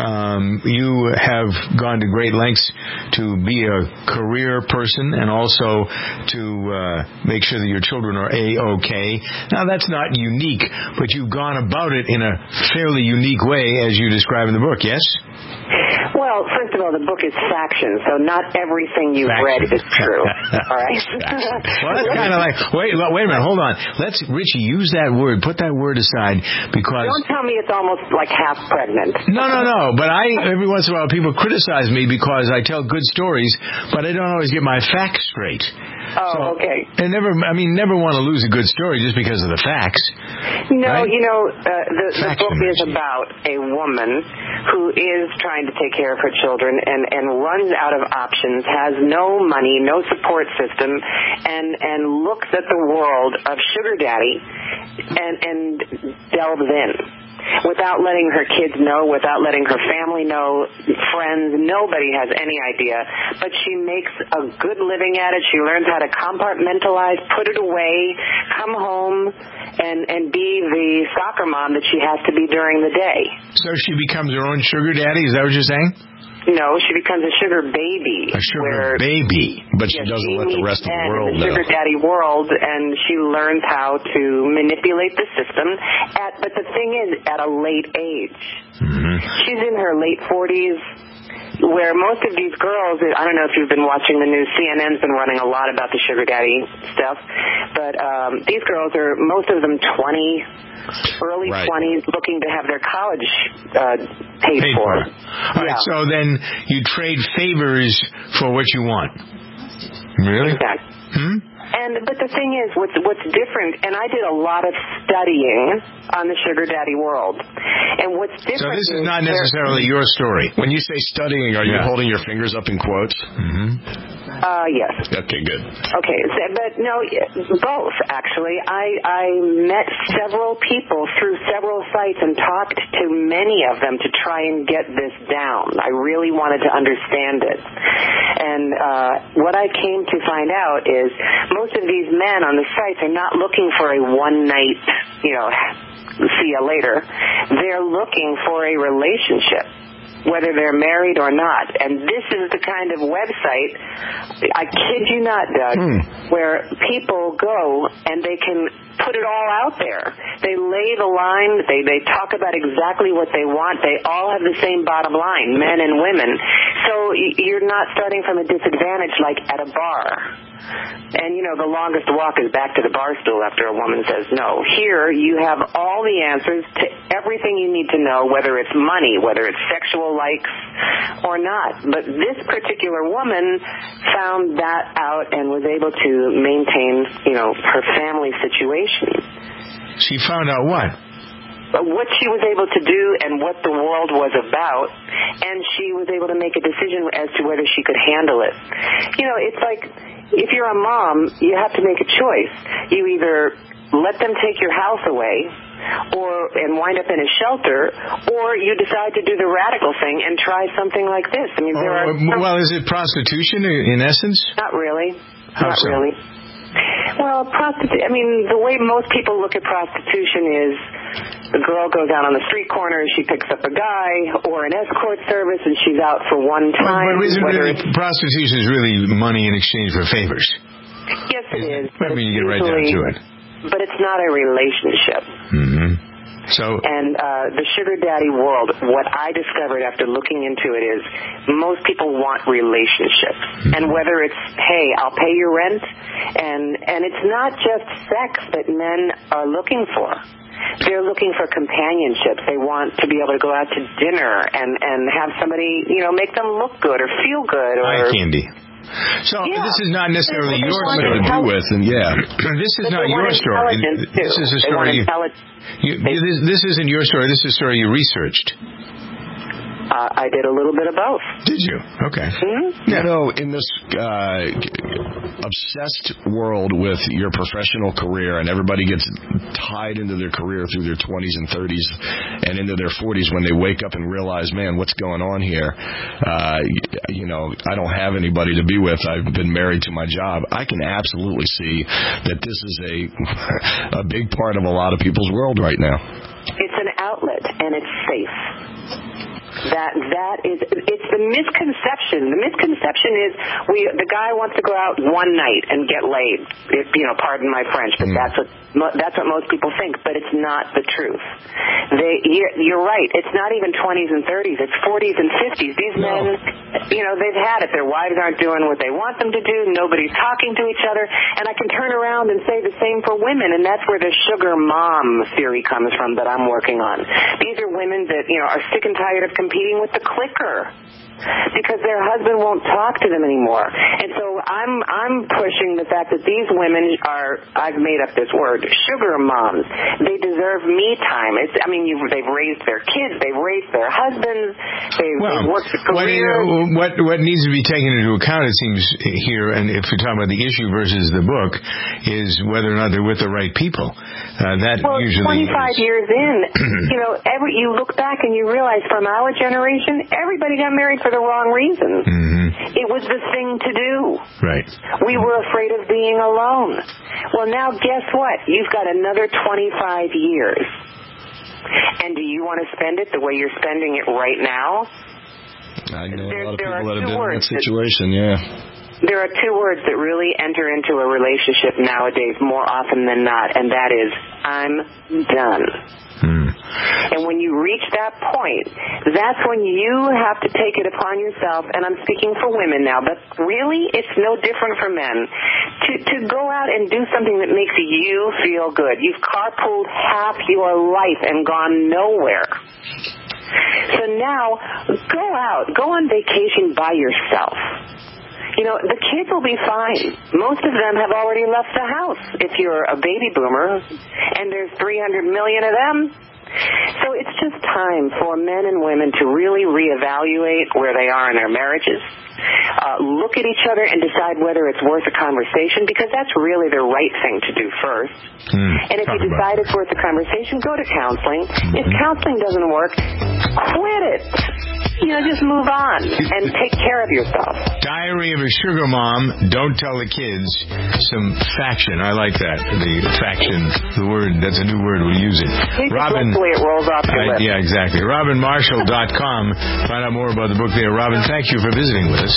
um, you have gone to great lengths to be a career person and also Also, to uh, make sure that your children are A-OK. Now, that's not unique, but you've gone about it in a fairly unique way, as you describe in the book, yes? Well, first of all, the book is faction, so not everything you've faction. read is true. All right. Well, that's kind of like, wait, wait a minute, hold on. Let's, Richie, use that word. Put that word aside because... Don't tell me it's almost like half pregnant. No, no, no. But I, every once in a while, people criticize me because I tell good stories, but I don't always get my facts straight. Oh, so, okay. And never, I mean, never want to lose a good story just because of the facts. No, right? you know, uh, the, the book is about a woman who is trying to take care of her children and, and runs out of options, has no money, no support system, and, and looks at the world of sugar daddy and, and delves in. Without letting her kids know, without letting her family know, friends, nobody has any idea. But she makes a good living at it. She learns how to compartmentalize, put it away, come home, and, and be the soccer mom that she has to be during the day. So she becomes her own sugar daddy? Is that what you're saying? No, she becomes a sugar baby. A sugar where, baby. But she yeah, doesn't she let the rest of the world in the know. sugar daddy world, and she learns how to manipulate the system. At, but the thing is, at a late age. Mm-hmm. She's in her late forties, where most of these girls, I don't know if you've been watching the news, C N N's been running a lot about the sugar daddy stuff, but um, these girls are, most of them twenty, early right. twenties, looking to have their college uh, paid, paid for. for. All yeah. right, so then you trade favors for what you want. Really? Exactly. Hmm? And And but the thing is, what's what's different, and I did a lot of studying on the sugar daddy world, and what's different. So this is not necessarily your story. When you say studying, are you Yeah. holding your fingers up in quotes? Mm-hmm. Uh, yes. Okay, good. Okay, so, but no, both actually. I I met several people through several sites and talked to many of them to try and get this down. I really wanted to understand it, and uh, what I came to find out is most of these men on the sites are not looking for a one night, you know, see you later. They're looking for a relationship, whether they're married or not. And this is the kind of website, I kid you not, Doug, hmm. where people go and they can put it all out there. They lay the line. They, they talk about exactly what they want. They all have the same bottom line, men and women. So you're not starting from a disadvantage like at a bar. And, you know, the longest walk is back to the bar stool after a woman says no. Here, you have all the answers to everything you need to know, whether it's money, whether it's sexual likes or not. But this particular woman found that out and was able to maintain, you know, her family situation. She found out what? What she was able to do and what the world was about, and she was able to make a decision as to whether she could handle it. You know, it's like, if you're a mom, you have to make a choice. You either let them take your house away or and wind up in a shelter, or you decide to do the radical thing and try something like this. I mean, there oh, are some, well, is it prostitution in essence? Not really. How not so? really. Well, prostitution, I mean, the way most people look at prostitution is the girl goes out on the street corner, she picks up a guy, or an escort service, and she's out for one time. But, but isn't really, prostitution is really money in exchange for favors. Yes, it is. I mean, you get right down to it. But it's not a relationship. Mm-hmm. So, and uh, the sugar daddy world, what I discovered after looking into it is most people want relationships. Mm-hmm. And whether it's, hey, I'll pay your rent, and and it's not just sex that men are looking for. They're looking for companionship. They want to be able to go out to dinner and, and have somebody, you know, make them look good or feel good. Or eye candy. So yeah. this is not necessarily your story to do with, and yeah, this is but not your story. This is a story. You, you, this, this isn't your story. This is a story you researched. Uh, I did a little bit of both. Did you? Okay. Mm-hmm. You know, in this uh, obsessed world with your professional career, and everybody gets tied into their career through their twenties and thirties and into their forties when they wake up and realize, man, what's going on here? Uh, you know, I don't have anybody to be with. I've been married to my job. I can absolutely see that this is a a big part of a lot of people's world right now. It's an outlet, and it's safe. That that is, it's the misconception. The misconception is we the guy wants to go out one night and get laid. If, you know, pardon my French, but mm. that's what that's what most people think. But it's not the truth. They, you're, you're right. It's not even twenties and thirties. It's forties and fifties. These no. men, you know, they've had it. Their wives aren't doing what they want them to do. Nobody's talking to each other. And I can turn around and say the same for women. And that's where the sugar mom theory comes from that I'm working on. These are women that, you know, are sick and tired of competing with the clicker because their husband won't talk to them anymore. And so I'm I'm pushing the fact that these women are, I've made up this word, sugar moms. They deserve me time. It's, I mean, you've, they've raised their kids, they've raised their husbands, they've, well, they've worked a career. What, what what needs to be taken into account, it seems here, and if we're talking about the issue versus the book, is whether or not they're with the right people. Uh, that well, usually twenty-five is. years in, you know, every you look back and you realize from our generation, everybody got married for the wrong reasons. Mm-hmm. It was the thing to do. Right. We were afraid of being alone. Well, now guess what? You've got another twenty-five years. And do you want to spend it the way you're spending it right now? I know there, a lot of people that have been in that that, situation, yeah. There are two words that really enter into a relationship nowadays more often than not, and that is, I'm done. Hmm. And when you reach that point, that's when you have to take it upon yourself, and I'm speaking for women now, but really it's no different for men, to, to go out and do something that makes you feel good. You've carpooled half your life and gone nowhere. So now, go out, go on vacation by yourself. You know, the kids will be fine. Most of them have already left the house if you're a baby boomer, and there's three hundred million of them. So it's just time for men and women to really reevaluate where they are in their marriages, uh, look at each other and decide whether it's worth a conversation, because that's really the right thing to do first. Mm, and if you decide it's worth a conversation, go to counseling. Mm-hmm. If counseling doesn't work, quit it. You know, just move on and take care of yourself. Diary of a Sugar Mom, Don't Tell the Kids. Some faction. I like that. The faction, the word, that's a new word. We'll use it. Robin, hopefully it rolls off your uh, lips. Yeah, exactly. Robin Marshall dot com. Find out more about the book there. Robin, thank you for visiting with us.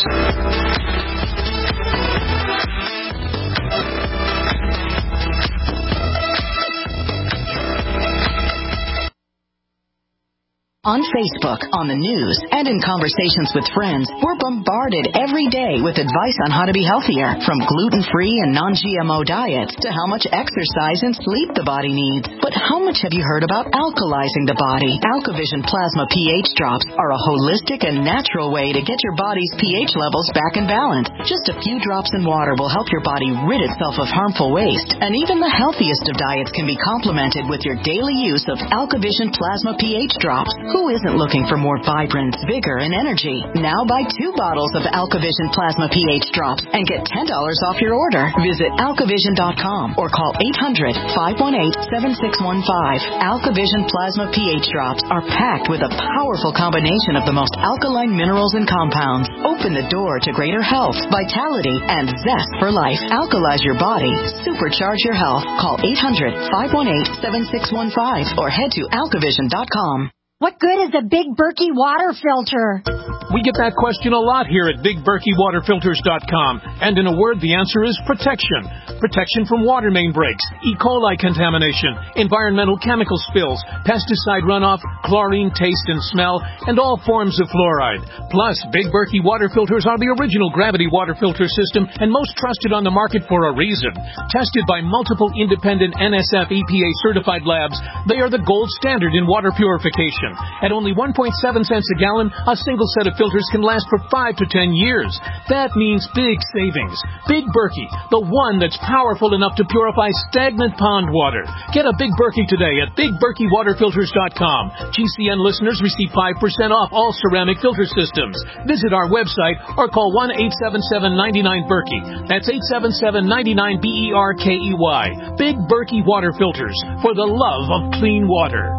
On Facebook, on the news, and in conversations with friends, we're bombarded every day with advice on how to be healthier, from gluten-free and non-G M O diets to how much exercise and sleep the body needs. But how much have you heard about alkalizing the body? AlkaVision Plasma pH drops are a holistic and natural way to get your body's pH levels back in balance. Just a few drops in water will help your body rid itself of harmful waste. And even the healthiest of diets can be complemented with your daily use of AlkaVision Plasma pH drops. Who isn't looking for more vibrance, vigor, and energy? Now buy two bottles of AlkaVision Plasma pH drops and get ten dollars off your order. Visit alkavision dot com or call eight hundred, five one eight, seven six one five. AlkaVision Plasma pH drops are packed with a powerful combination of the most alkaline minerals and compounds. Open the door to greater health, vitality, and zest for life. Alkalize your body. Supercharge your health. Call eight hundred, five one eight, seven six one five or head to alkavision dot com. What good is a Big Berkey water filter? We get that question a lot here at big berkey water filters dot com. And in a word, the answer is protection. Protection from water main breaks, E. coli contamination, environmental chemical spills, pesticide runoff, chlorine taste and smell, and all forms of fluoride. Plus, Big Berkey water filters are the original gravity water filter system and most trusted on the market for a reason. Tested by multiple independent N S F E P A certified labs, they are the gold standard in water purification. At only one point seven cents a gallon, a single set of filters can last for five to ten years. That means big savings. Big Berkey, the one that's powerful enough to purify stagnant pond water. Get a Big Berkey today at big berkey water filters dot com. G C N listeners receive five percent off all ceramic filter systems. Visit our website or call one eight seven seven, nine nine, Berkey. That's eight seven seven, nine nine, B E R K E Y. Big Berkey water filters, for the love of clean water.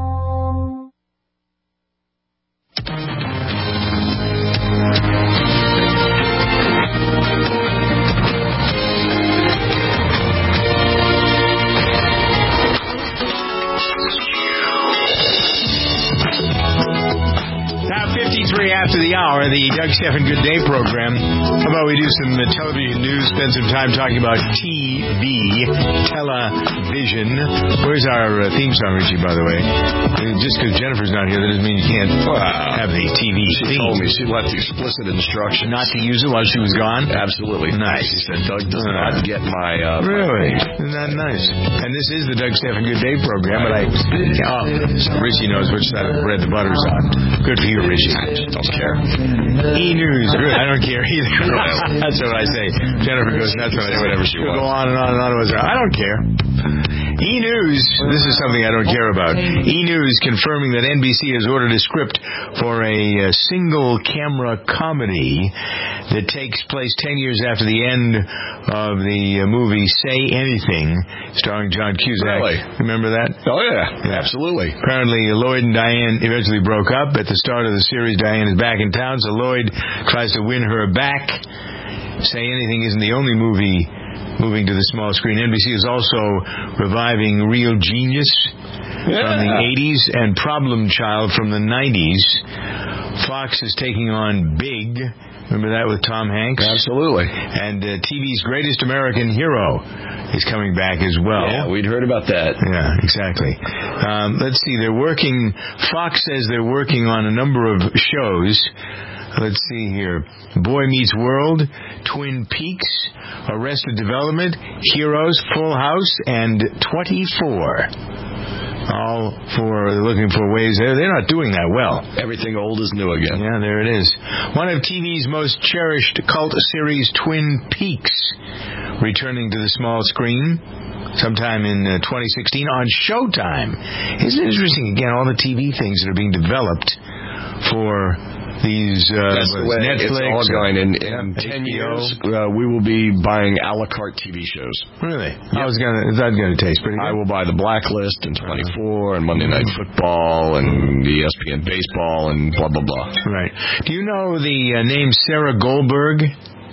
fifty-three after the hour, the Doug Stephan Good Day program. How about we do some uh, television news, spend some time talking about T V, television. Where's our uh, theme song, Richie, by the way? Uh, just because Jennifer's not here, that doesn't mean you can't wow. have the T V She theme. told me. She left explicit instructions. Not to use it while she was gone? Absolutely. Nice. She said, Doug does uh, not get my... Uh, really? My Isn't that nice? And this is the Doug Stephan Good Day program, but I... Oh, so Richie knows which side of the bread the butter's on. Good for you, Richie. I just don't care. E-News. Good. I don't care either. That's what I say. Jennifer goes nuts when I say whatever she wants. Go on and on and on. I don't care. E-News. This is something I don't care about. E-News confirming that N B C has ordered a script for a, a single-camera comedy that takes place ten years after the end of the movie Say Anything, starring John Cusack. Really? Remember that? Oh, yeah. yeah. Absolutely. Apparently, Lloyd and Diane eventually broke up. At the start of the series, Diane is back in town, so Lloyd tries to win her back. Say Anything isn't the only movie moving to the small screen. N B C is also reviving Real Genius yeah. from the eighties and Problem Child from the nineties. Fox is taking on Big. Remember that with Tom Hanks? Absolutely. And uh, T V's Greatest American Hero is coming back as well. Yeah, we'd heard about that. Yeah, exactly. Um, let's see. They're working... Fox says they're working on a number of shows. Let's see here. Boy Meets World, Twin Peaks, Arrested Development, Heroes, Full House, and twenty-four. all for looking for ways. They're, they're not doing that well. Everything old is new again. Yeah, there it is. One of T V's most cherished cult series, Twin Peaks, returning to the small screen sometime in uh, twenty sixteen on Showtime. Isn't it interesting, again, all the T V things that are being developed for these uh, That's the way Netflix. It's all going. In, in yeah, ten H B O. years, uh, we will be buying a la carte T V shows. Really? I was gonna. Is that going to taste pretty good? I will buy The Blacklist and twenty-four and Monday Night Football and E S P N Baseball and blah blah blah. Right. Do you know the uh, name Sarah Goldberg?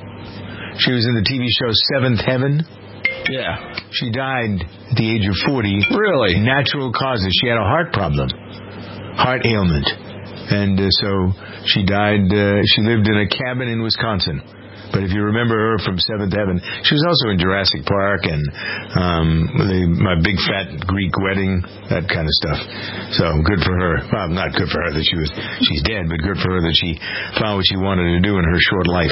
She was in the T V show Seventh Heaven. Yeah. She died at the age of forty. Really? Natural causes. She had a heart problem, heart ailment. And uh, so she died, uh, she lived in a cabin in Wisconsin. But if you remember her from Seventh Heaven, she was also in Jurassic Park and um, the, My Big Fat Greek Wedding, that kind of stuff. So good for her. Well, not good for her that she was, she's dead, but good for her that she found what she wanted to do in her short life.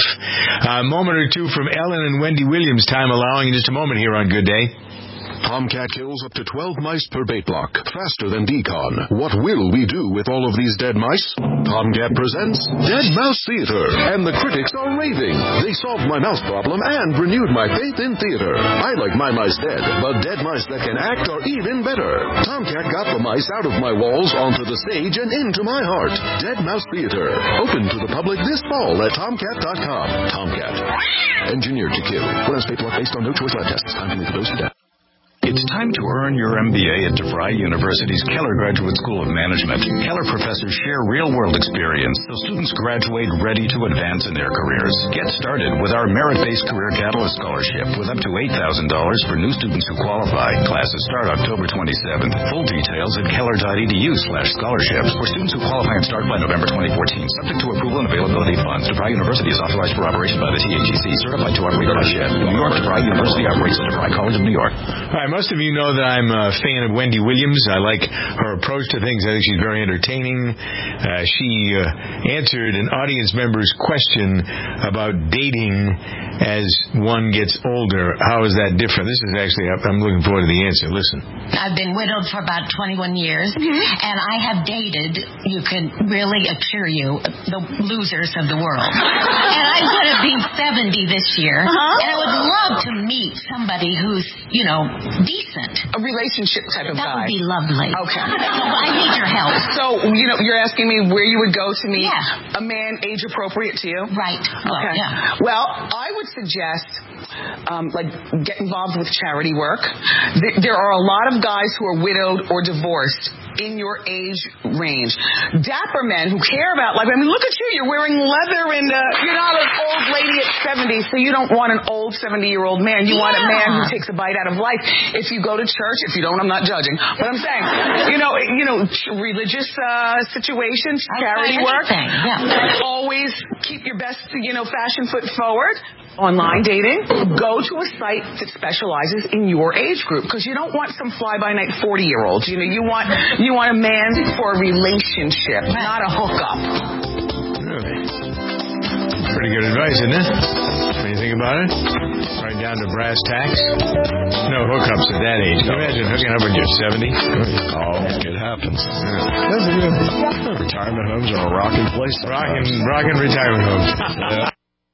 A moment or two from Ellen and Wendy Williams, time allowing, in just a moment here on Good Day. Tomcat kills up to twelve mice per bait block, faster than Decon. What will we do with all of these dead mice? Tomcat presents Dead Mouse Theater, and the critics are raving. They solved my mouse problem and renewed my faith in theater. I like my mice dead, but dead mice that can act are even better. Tomcat got the mice out of my walls, onto the stage, and into my heart. Dead Mouse Theater, open to the public this fall at tomcat dot com. Tomcat, engineered to kill. Runs bait block based on no choice lab tests. Time to make the dose to death. It's time to earn your M B A at DeVry University's Keller Graduate School of Management. Keller professors share real-world experience so students graduate ready to advance in their careers. Get started with our merit-based Career Catalyst Scholarship with up to eight thousand dollars for new students who qualify. Classes start October twenty-seventh. Full details at keller.edu slash scholarships for students who qualify and start by November twenty fourteen. Subject to approval and availability of funds. DeVry University is authorized for operation by the T A G C, certified to operate by S H E D. New York, DeVry University operates the DeVry College of New York. All right, most of you know that I'm a fan of Wendy Williams. I like her approach to things. I think she's very entertaining. Uh, she uh, answered an audience member's question about dating as one gets older. How is that different? This is actually, I'm looking forward to the answer. Listen. I've been widowed for about twenty-one years, mm-hmm. and I have dated, you can really assure you, the losers of the world. And I'm going to be seventy this year, uh-huh. and I would love to meet somebody who's, you know, decent. A relationship type of that guy. That would be lovely. Okay. I need your help. So, you know, you're asking me where you would go to meet yeah. a man age appropriate to you? Right. Well, okay. Yeah. Well, I would suggest, um, like, get involved with charity work. There are a lot of guys who are widowed or divorced in your age range. Dapper men who care about life. I mean, look at you. You're wearing leather and uh, you're not an old lady at seventy, so you don't want an old seventy-year-old man. You yeah. want a man who takes a bite out of life. If you go to church, if you don't, I'm not judging. But I'm saying, you know, you know, religious uh, situations, charity work. Yeah. Always keep your best, you know, fashion foot forward. Online dating, go to a site that specializes in your age group, because you don't want some fly-by-night forty-year-olds. You know, you want you want a man for a relationship, not a hookup. Really? Pretty good advice, isn't it? When you think about it, right down to brass tacks. No hookups at that age. Can you imagine hooking up when you're seventy? Oh, it happens. Yeah. Retirement homes are a rocking place. Rocking, rocking retirement homes. Yeah.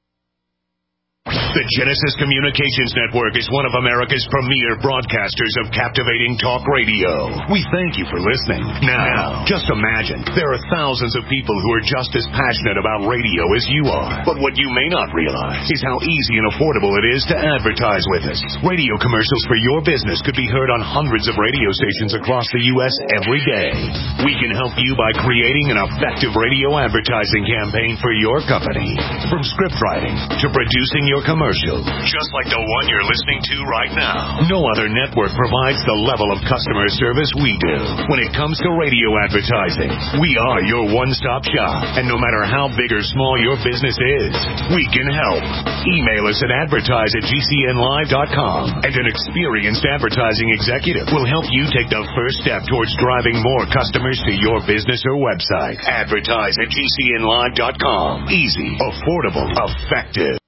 The Genesis Communications Network is one of America's premier broadcasters of captivating talk radio. We thank you for listening. Now, just imagine, there are thousands of people who are just as passionate about radio as you are. But what you may not realize is how easy and affordable it is to advertise with us. Radio commercials for your business could be heard on hundreds of radio stations across the U S every day. We can help you by creating an effective radio advertising campaign for your company. From script writing to producing your commercial. Just like the one you're listening to right now. No other network provides the level of customer service we do. When it comes to radio advertising, we are your one-stop shop. And no matter how big or small your business is, we can help. Email us at advertise at g c n live dot com, and an experienced advertising executive will help you take the first step towards driving more customers to your business or website. Advertise at g c n live dot com. Easy, affordable, effective.